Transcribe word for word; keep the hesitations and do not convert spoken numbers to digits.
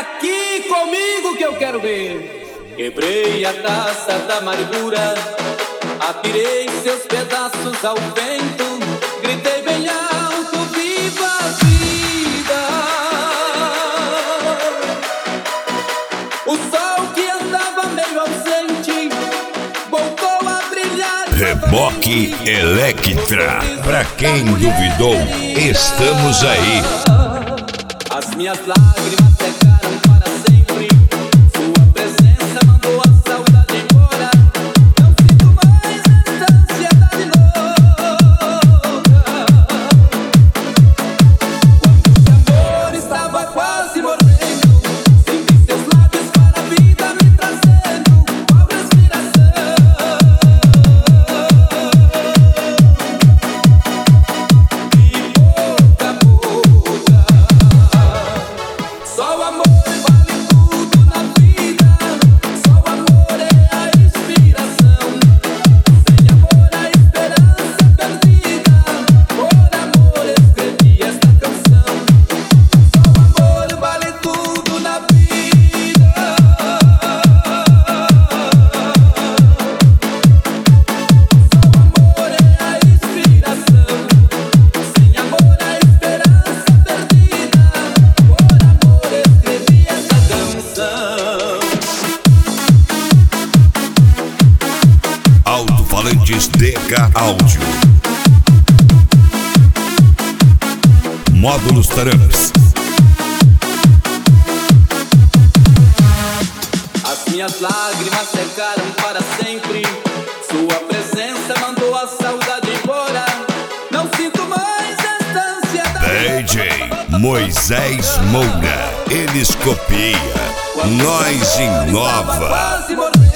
aqui comigo que eu quero ver. Quebrei a taça da amargura, atirei seus pedaços ao vento, gritei bem alto, viva a vida. O sol que andava meio ausente voltou a brilhar. Reboque Electra. Pra quem duvidou, estamos aí. As minhas lágrimas secaram para sempre. Sua presença mandou a saudade embora. Não sinto mais esta ansiedade louca. Quando o amor estava quase morrendo, senti seus lábios para a vida me trazendo qual respiração. E boca a boca, só o amor vale tudo na vida. Só o amor é a inspiração. Sem amor a esperança perdida. Por amor escrevi esta canção. Só o amor vale tudo na vida. Só o amor é a inspiração. Sem amor a esperança perdida. Por amor escrevi esta canção. Alto-falantes D K Áudio. Módulos Trans. As minhas lágrimas secaram para sempre. Sua presença mandou a saudade embora. Não sinto mais esta ansiedade. D J Moisés Moura. Eles copiam, nós inova. Quase morrendo.